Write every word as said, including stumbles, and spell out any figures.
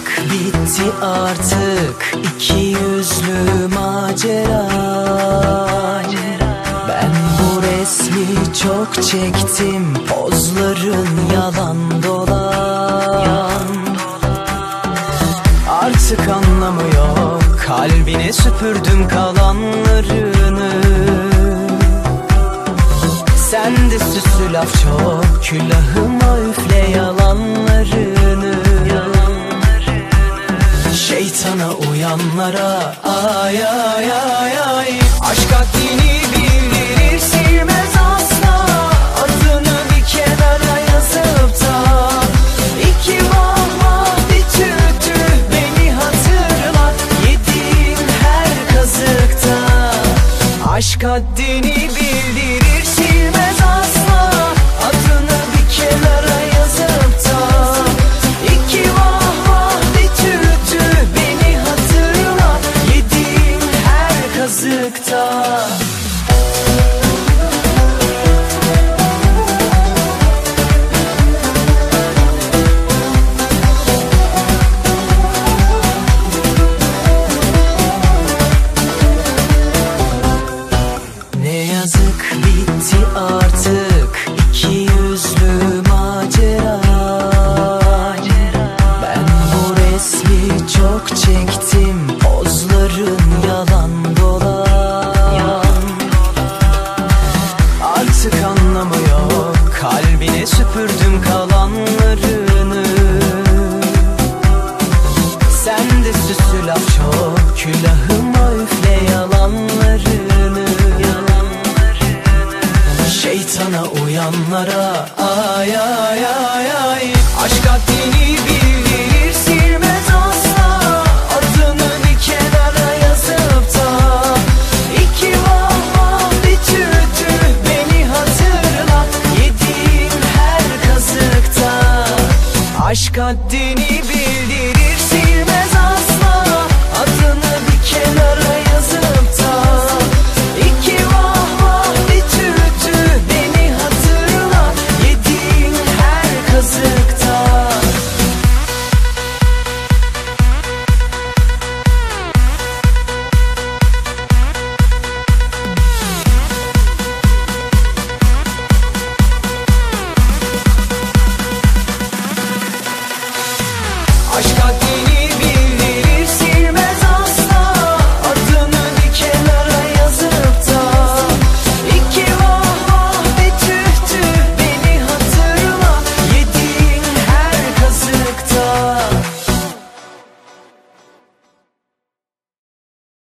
yazık bitti artık iki yüzlü macera. Ben bu resmi çok çektim, pozların yalan dolan. Artık anlamı yok, kalbine süpürdüm kalanlarını. Sende süslü laf çok, külahıma üfle yalanlarını. Şeytana uyanlara ay ay ay ay. Aşk haddini bildirir, silmez asla. Adını bir kenara yazıp da iki vah vah bir tüh tüh beni hatırlat. Yediğin her kazıkta. Aşk haddini bildirir, silmez asla. Adını bir kenara yazıp da iki vah vah bir tüh tüh beni hatırlat. Yediğin her kazıkta. Ne yazık bitti artık iki yüzlü macera. Ben bu resmi çok çektim, pozların yalan dolan. Artık anlamı yok, kalbine süpürdüm kalanlarını. Sende süslü laf çok, külahıma üfle yalanlarını. Şeytana uyanlara ay ay ay ay. Aşk haddini bildirir, silmez asla. Adını bir kenara yazıp da iki vah vah bir tüh tüh beni hatırlat. Yediğin her kazıkta. Aşk haddini